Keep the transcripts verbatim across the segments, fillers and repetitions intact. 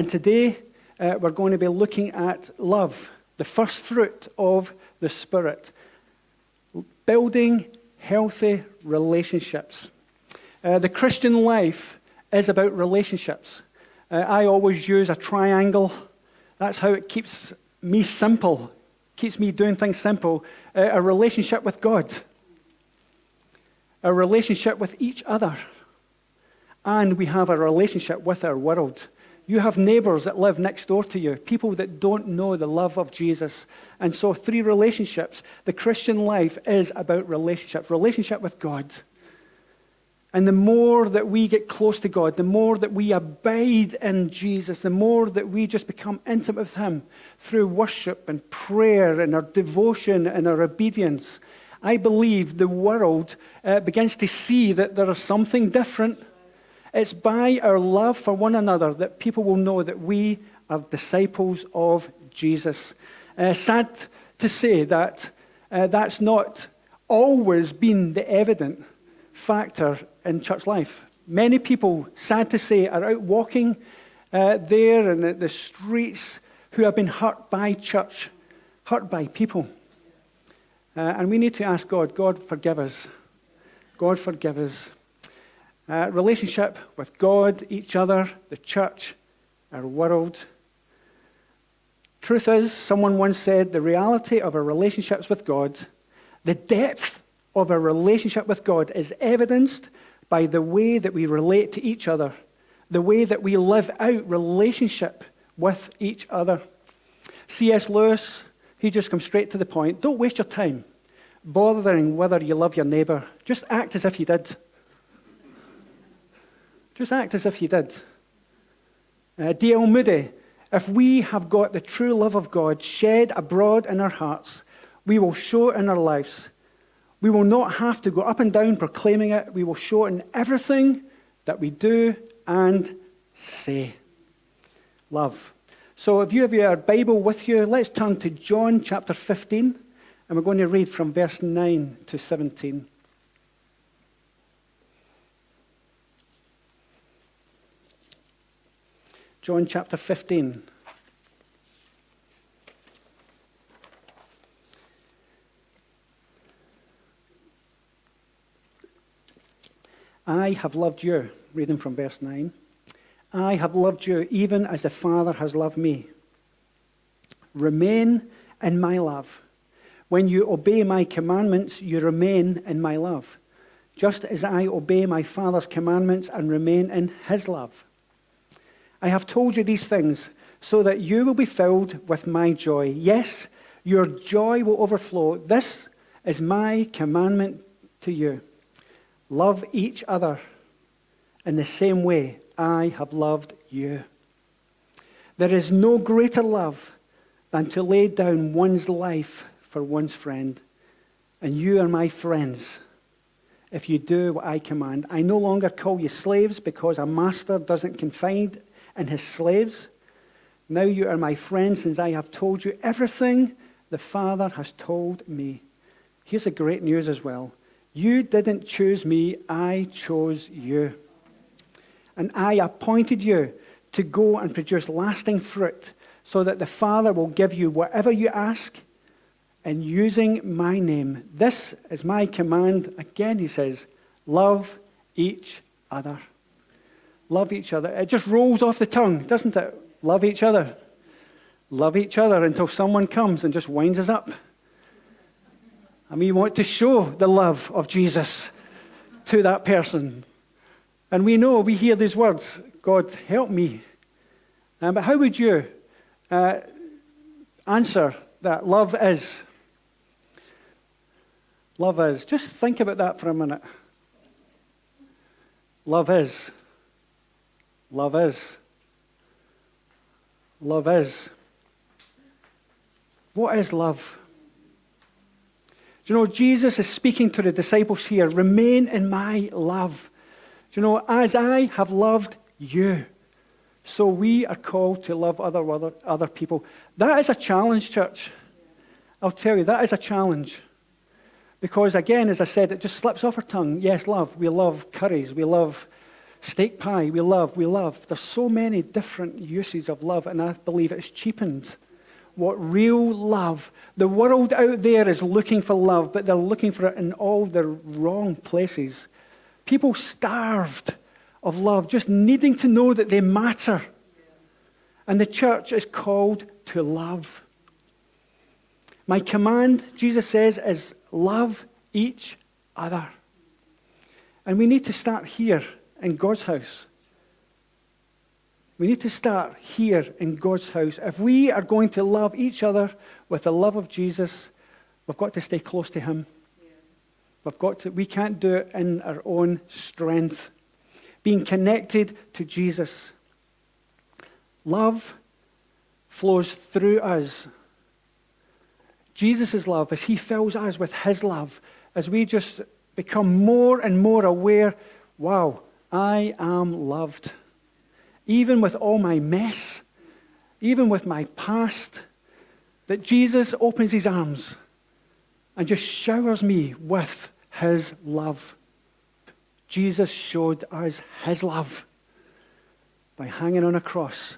and today uh, we're going to be looking at love, the first fruit of the Spirit. Building healthy relationships. Uh, the Christian life is about relationships. Uh, I always use a triangle. That's how it keeps me simple, keeps me doing things simple. Uh, a relationship with God, a relationship with each other, and we have a relationship with our world. You have neighbors that live next door to you, people that don't know the love of Jesus. And so three relationships. The Christian life is about relationships, relationship with God. And the more that we get close to God, the more that we abide in Jesus, the more that we just become intimate with Him through worship and prayer and our devotion and our obedience, I believe the world uh, begins to see that there is something different. It's by our love for one another that people will know that we are disciples of Jesus. Uh, sad to say that uh, that's not always been the evident factor in church life. Many people, sad to say, are out walking uh, there in the, the streets who have been hurt by church, hurt by people. Uh, and we need to ask God, God, forgive us. God, forgive us. Uh, relationship with God, each other, the church, our world. Truth is, someone once said, the reality of our relationships with God, the depth of our relationship with God is evidenced by the way that we relate to each other, the way that we live out relationship with each other. C S Lewis, he just comes straight to the point. Don't waste your time bothering whether you love your neighbor. Just act as if you did. Just act as if you did. Uh, D L Moody, if we have got the true love of God shed abroad in our hearts, we will show it in our lives. We will not have to go up and down proclaiming it. We will show it in everything that we do and say. Love. So if you have your Bible with you, let's turn to John chapter fifteen, and we're going to read from verse nine to seventeen. John chapter fifteen. I have loved you, reading from verse nine. I have loved you even as the Father has loved me. Remain in my love. When you obey my commandments, you remain in my love, just as I obey my Father's commandments and remain in his love. I have told you these things so that you will be filled with my joy. Yes, your joy will overflow. This is my commandment to you. Love each other in the same way I have loved you. There is no greater love than to lay down one's life for one's friend. And you are my friends if you do what I command. I no longer call you slaves because a master doesn't confide in his slaves. Now you are my friends since I have told you everything the Father has told me. Here's the great news as well. You didn't choose me, I chose you. And I appointed you to go and produce lasting fruit so that the Father will give you whatever you ask in using my name. This is my command. Again, he says, love each other. Love each other. It just rolls off the tongue, doesn't it? Love each other. Love each other until someone comes and just winds us up. And we want to show the love of Jesus to that person. And we know, we hear these words, God, help me. Um, but how would you uh, answer that? Love is. Love is. Just think about that for a minute. Love is. Love is. Love is. What is love? Do you know, Jesus is speaking to the disciples here, remain in my love. Do you know, as I have loved you, so we are called to love other, other, other people. That is a challenge, church. I'll tell you, that is a challenge. Because again, as I said, it just slips off our tongue. Yes, love. We love curries. We love Steak pie, we love, we love. There's so many different uses of love, and I believe it's cheapened what real love. The world out there is looking for love, but they're looking for it in all the wrong places. People starved of love, just needing to know that they matter. And the church is called to love. My command, Jesus says, is love each other. And we need to start here in God's house. We need to start here in God's house. If we are going to love each other with the love of Jesus, we've got to stay close to him. Yeah. We've got to, we can't do it in our own strength. Being connected to Jesus. Love flows through us. Jesus' love, as he fills us with his love, as we just become more and more aware, wow, I am loved. Even with all my mess, even with my past, that Jesus opens his arms and just showers me with his love. Jesus showed us his love by hanging on a cross.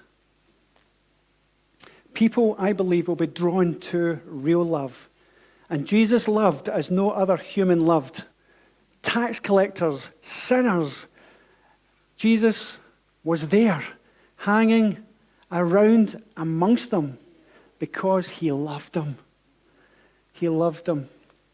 People, I believe, will be drawn to real love. And Jesus loved as no other human loved. Tax collectors, sinners. Jesus was there, hanging around amongst them because he loved them. He loved them.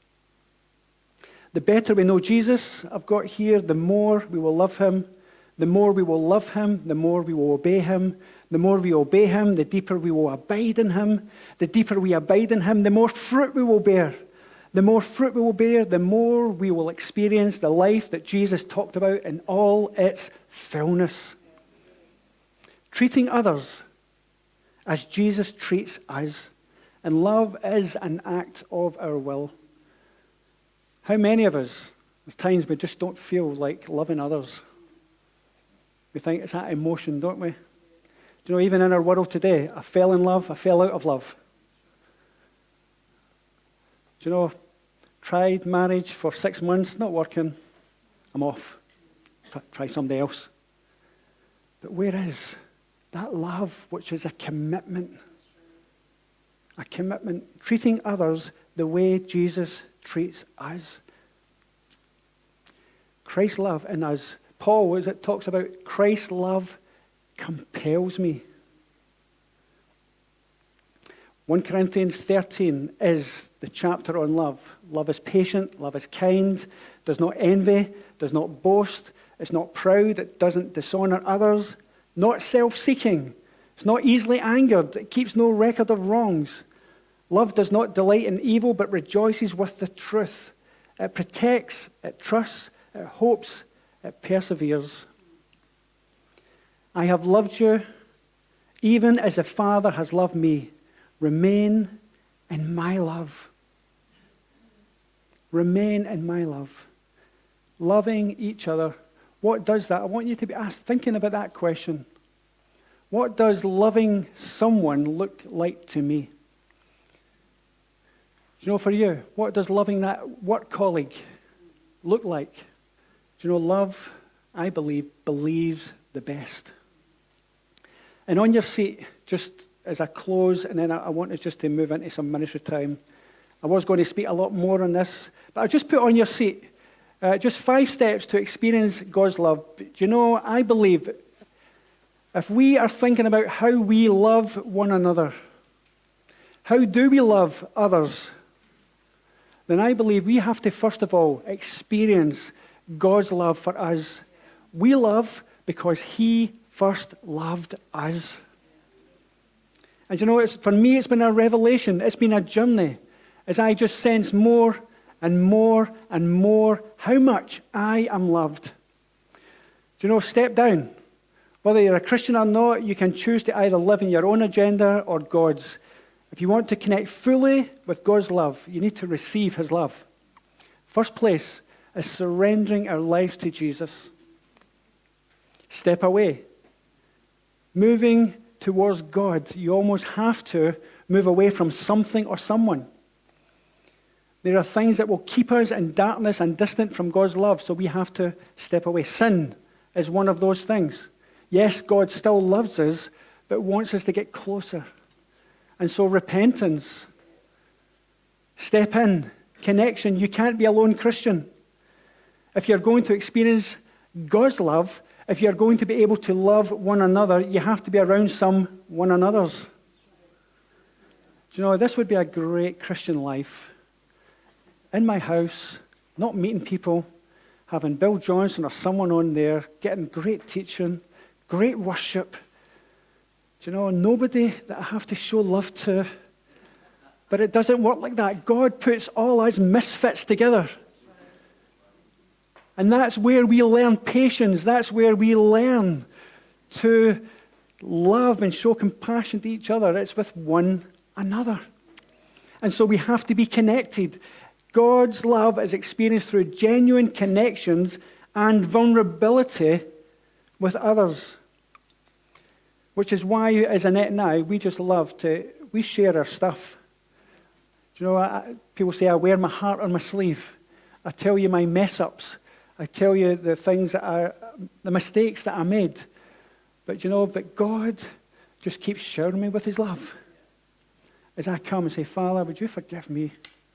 The better we know Jesus, I've got here, the more we will love him. The more we will love him, the more we will obey him. The more we obey him, the deeper we will abide in him. The deeper we abide in him, the more fruit we will bear. The more fruit we will bear, the more we will experience the life that Jesus talked about in all its fullness. Treating others as Jesus treats us. And love is an act of our will. How many of us, there's times we just don't feel like loving others. We think it's that emotion, don't we? Do you know, even in our world today, I fell in love, I fell out of love. Do you know, tried marriage for six months, not working, I'm off. Try somebody else. But where is that love, which is a commitment? A commitment, treating others the way Jesus treats us. Christ's love in us. Paul, as it talks about, Christ's love compels me. First Corinthians thirteen is the chapter on love. Love is patient, love is kind, does not envy, does not boast, it's not proud, it doesn't dishonor others, not self-seeking, it's not easily angered, it keeps no record of wrongs. Love does not delight in evil, but rejoices with the truth. It protects, it trusts, it hopes, it perseveres. I have loved you, even as the Father has loved me. Remain in my love. Remain in my love. Loving each other. What does that? I want you to be asked, thinking about that question. What does loving someone look like to me? Do you know, for you, what does loving that work colleague look like? Do you know, love, I believe, believes the best. And on your seat, just as I close, and then I want us just to move into some ministry time. I was going to speak a lot more on this, but I just put on your seat uh, just five steps to experience God's love. Do you know, I believe if we are thinking about how we love one another, how do we love others, then I believe we have to, first of all, experience God's love for us. We love because he first loved us. And you know, it's, for me, it's been a revelation. It's been a journey as I just sense more and more and more how much I am loved. Do you know, step down. Whether you're a Christian or not, you can choose to either live in your own agenda or God's. If you want to connect fully with God's love, you need to receive his love. First place is surrendering our lives to Jesus. Step away. Moving towards God, you almost have to move away from something or someone. There are things that will keep us in darkness and distant from God's love, so we have to step away. Sin is one of those things. Yes, God still loves us, but wants us to get closer. And so repentance, step in, connection. You can't be a lone Christian. If you're going to experience God's love, if you're going to be able to love one another, you have to be around some one another's. Do you know, this would be a great Christian life. In my house, not meeting people, having Bill Johnson or someone on there, getting great teaching, great worship. Do you know, nobody that I have to show love to. But it doesn't work like that. God puts all us misfits together. And that's where we learn patience. That's where we learn to love and show compassion to each other. It's with one another. And so we have to be connected. God's love is experienced through genuine connections and vulnerability with others. Which is why, as Annette and I, we just love to, we share our stuff. Do you know, I, people say I wear my heart on my sleeve. I tell you my mess-ups. I tell you the things that I, the mistakes that I made. But you know, but God just keeps showering me with his love. As I come and say, Father, would you forgive me?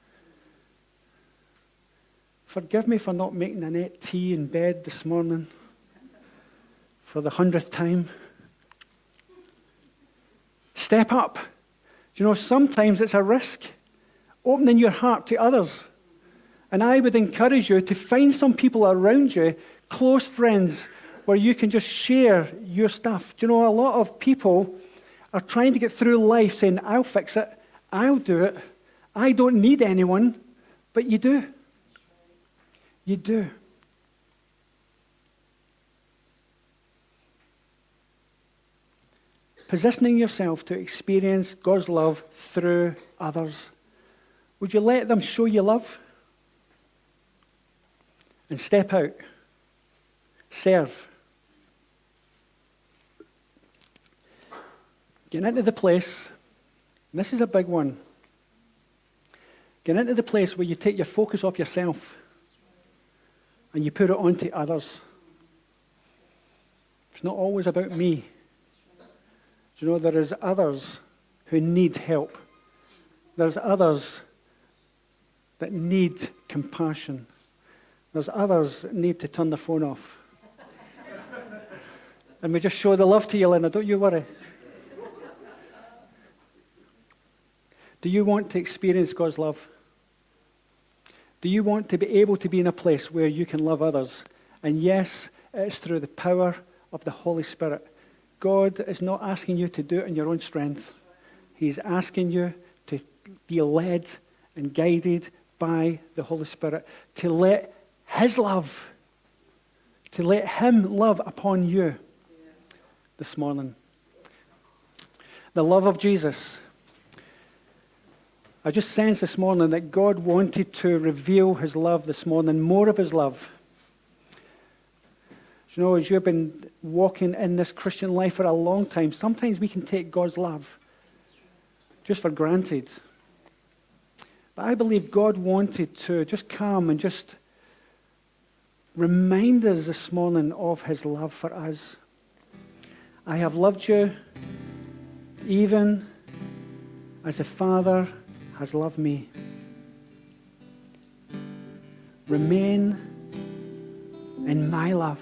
Forgive me for not making Annette tea in bed this morning for the hundredth time. Step up. Do you know, sometimes it's a risk. Opening your heart to others. And I would encourage you to find some people around you, close friends, where you can just share your stuff. Do you know, a lot of people are trying to get through life saying, I'll fix it, I'll do it, I don't need anyone, but you do. You do. Positioning yourself to experience God's love through others. Would you let them show you love? And step out. Serve. Get into the place, and this is a big one. Get into the place where you take your focus off yourself and you put it onto others. It's not always about me. Do you know, there is others who need help. There's others that need compassion. There's others that need to turn their phone off. And we just show the love to you, Linda, don't you worry. Do you want to experience God's love? Do you want to be able to be in a place where you can love others? And yes, it's through the power of the Holy Spirit. God is not asking you to do it in your own strength. He's asking you to be led and guided by the Holy Spirit, to let his love, to let him love upon you this morning. The love of Jesus. I just sensed this morning that God wanted to reveal his love this morning, more of his love. You know, as you've been walking in this Christian life for a long time, sometimes we can take God's love just for granted. But I believe God wanted to just come and just remind us this morning of his love for us. I have loved you even as the Father has loved me. Remain in my love.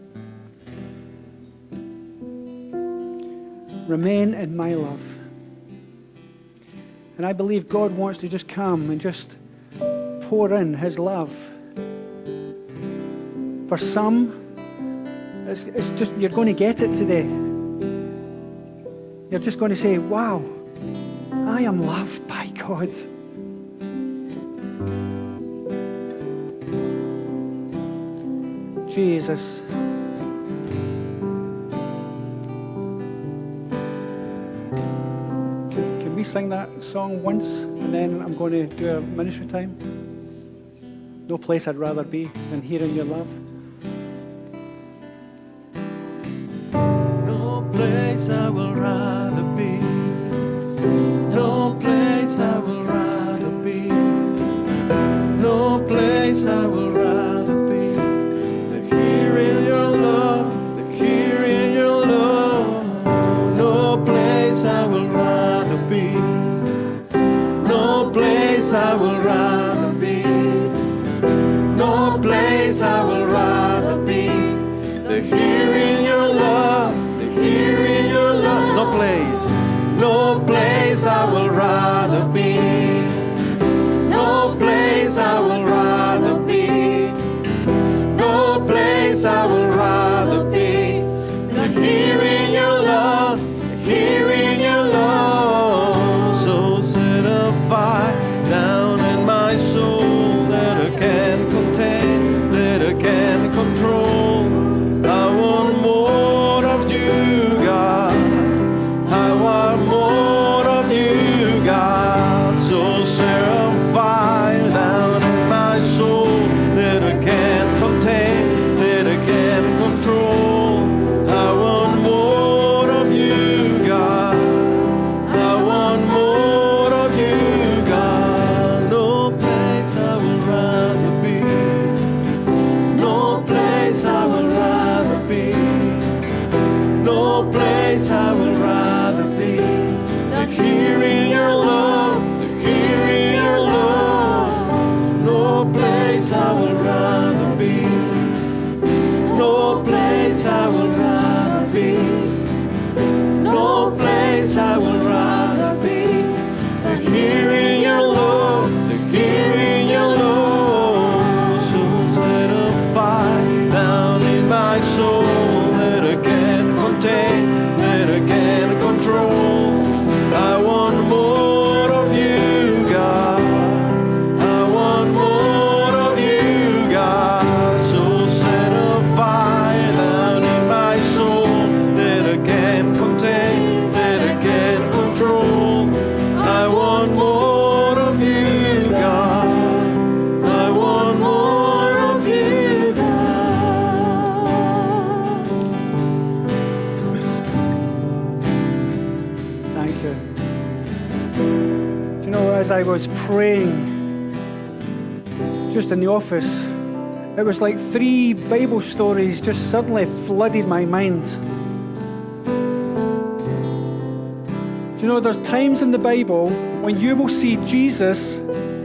Remain in my love. And I believe God wants to just come and just pour in his love. For some, it's, it's just, you're going to get it today. You're just going to say, wow, I am loved by God. Jesus. Can we sing that song once, and then I'm going to do a ministry time? No place I'd rather be than here in your love. No place I will rather be. No place I will rather be. No place I will rather be than here in your love. place I would rather be than here in your love, here in your love. So set a fire down in my soul that I can contain, that I can control. I want more of you, God. I want more of you, God. So set a fire down in my soul that I can contain, that I can control. I want more of you, God. I want more of you, God. No place I would rather be. No place I would rather be. No place I would rather be than here in your love, than here in your love. No place I would rather be. No place I would rather be. No place I would rather be than here in your love, than here in your love. So set a fire down in my soul that I can contain, that I can control. I want more of you, God. I want more of you, God. So set a fire down in my soul that I can contain, that I can control. I want more of you, God. I want more of you, God. Thank you. Do you know, as I was praying just in the office, it was like three Bible stories just suddenly flooded my mind. Do you know, there's times in the Bible when you will see Jesus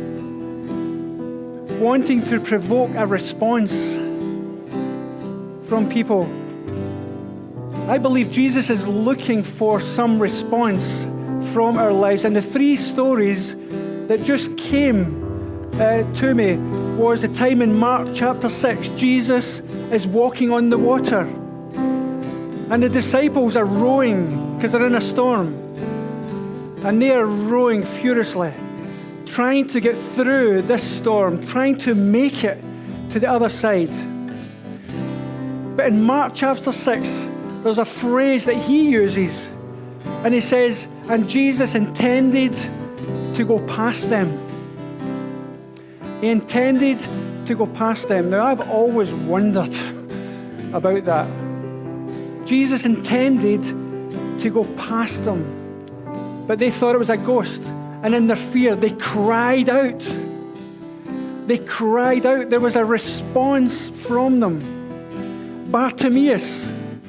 wanting to provoke a response from people. I believe Jesus is looking for some response from our lives. And the three stories that just came uh, to me was the time in Mark chapter six, Jesus is walking on the water. And the disciples are rowing because they're in a storm. And they are rowing furiously, trying to get through this storm, trying to make it to the other side. But in Mark chapter six, there's a phrase that he uses. And he says, and Jesus intended to go past them. He intended to go past them. Now, I've always wondered about that. Jesus intended to go past them, but they thought it was a ghost. And in their fear, they cried out. They cried out. There was a response from them. Bartimaeus.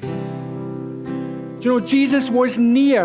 Do you know, Jesus was near.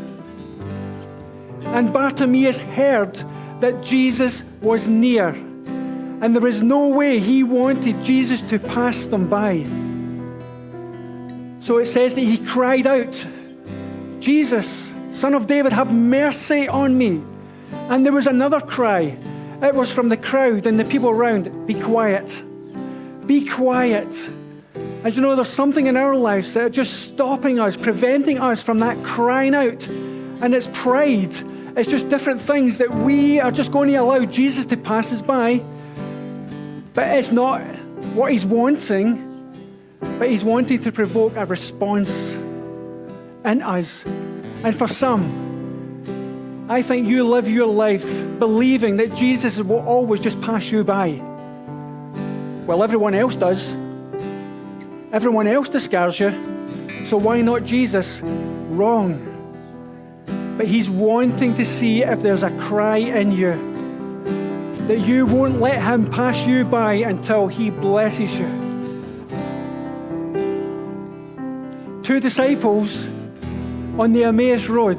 And Bartimaeus heard that Jesus was near. And there was no way he wanted Jesus to pass them by. So it says that he cried out, Jesus, Son of David, have mercy on me. And there was another cry. It was from the crowd and the people around, be quiet. Be quiet. As you know, there's something in our lives that are just stopping us, preventing us from that crying out. And it's pride. It's just different things that we are just going to allow Jesus to pass us by. But it's not what he's wanting, but he's wanting to provoke a response in us. And for some, I think you live your life believing that Jesus will always just pass you by. Well, everyone else does. Everyone else discards you. So why not Jesus? Wrong. But he's wanting to see if there's a cry in you, that you won't let him pass you by until he blesses you. Two disciples on the Emmaus Road.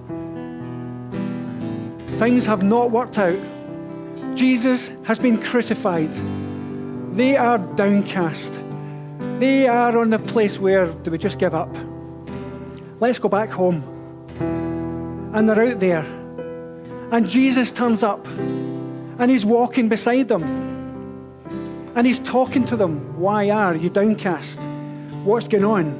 Things have not worked out. Jesus has been crucified. They are downcast. They are on the place where do we just give up? Let's go back home. And they're out there. And Jesus turns up and he's walking beside them. And he's talking to them. Why are you downcast? What's going on?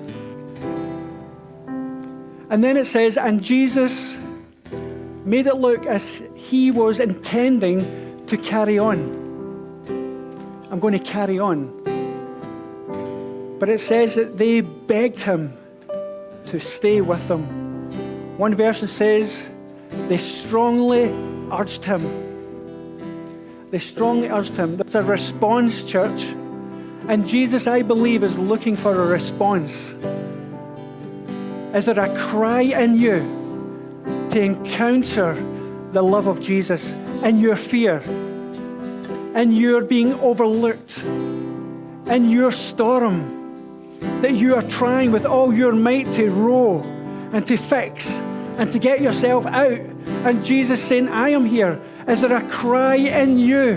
And then it says, and Jesus made it look as he was intending to carry on. I'm going to carry on. But it says that they begged him to stay with them. One version says they strongly urged him. They strongly urged him. There's a response, church. And Jesus, I believe, is looking for a response. Is there a cry in you to encounter the love of Jesus in your fear, in your being overlooked, in your storm, that you are trying with all your might to row and to fix and to get yourself out? And Jesus saying, I am here. Is there a cry in you?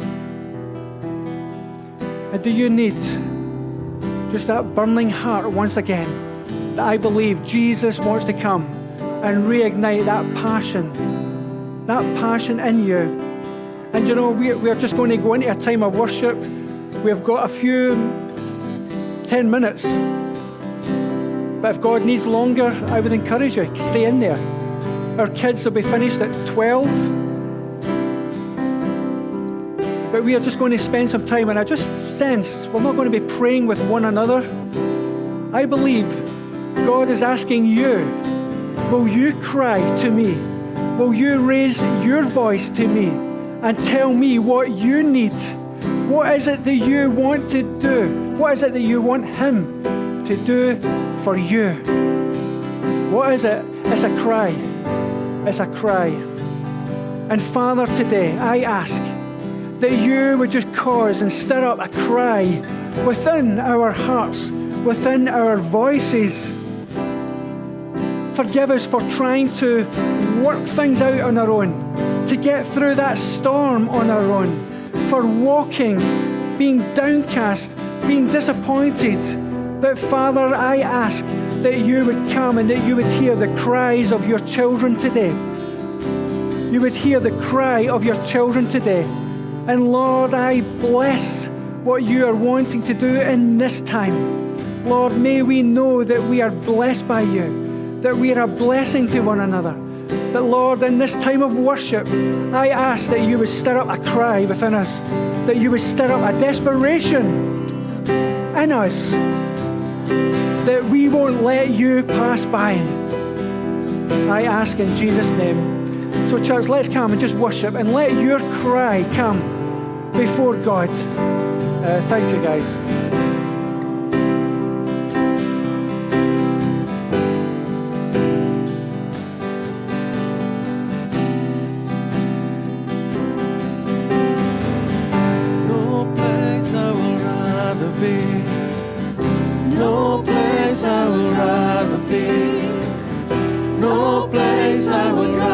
And do you need just that burning heart once again, that I believe Jesus wants to come and reignite that passion, that passion in you? And you know, we, we're just going to go into a time of worship. We've got a few, ten minutes. But if God needs longer, I would encourage you, stay in there. Our kids will be finished at twelve. But we are just going to spend some time, and I just sense we're not going to be praying with one another. I believe God is asking you, will you cry to me? Will you raise your voice to me and tell me what you need? What is it that you want to do? What is it that you want him to do for you? What is it? It's a cry. It's a cry. And Father, today I ask that you would just cause and stir up a cry within our hearts, within our voices. Forgive us for trying to work things out on our own, to get through that storm on our own, for walking, being downcast, being disappointed. But Father, I ask that you would come and that you would hear the cries of your children today. You would hear the cry of your children today. And Lord, I bless what you are wanting to do in this time. Lord, may we know that we are blessed by you, that we are a blessing to one another. That, Lord, in this time of worship, I ask that you would stir up a cry within us, that you would stir up a desperation in us, that we won't let you pass by. I ask in Jesus' name. So, church, let's come and just worship and let your cry come before God. Uh, thank you, guys. No place I would rather be. No place I would rather be. No place I would rather